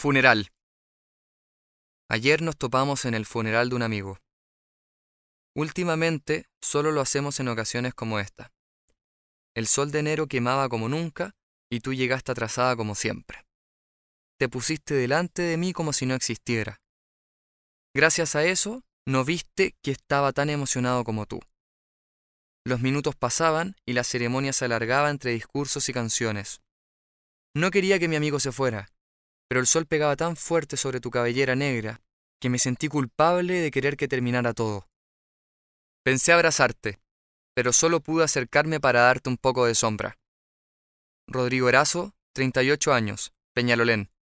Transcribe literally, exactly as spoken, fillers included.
Funeral. Ayer nos topamos en el funeral de un amigo. Últimamente solo lo hacemos en ocasiones como esta. El sol de enero quemaba como nunca y tú llegaste atrasada como siempre. Te pusiste delante de mí como si no existiera. Gracias a eso, no viste que estaba tan emocionado como tú. Los minutos pasaban y la ceremonia se alargaba entre discursos y canciones. No quería que mi amigo se fuera, pero el sol pegaba tan fuerte sobre tu cabellera negra que me sentí culpable de querer que terminara todo. Pensé abrazarte, pero solo pude acercarme para darte un poco de sombra. Rodrigo Erazo, treinta y ocho años, Peñalolén.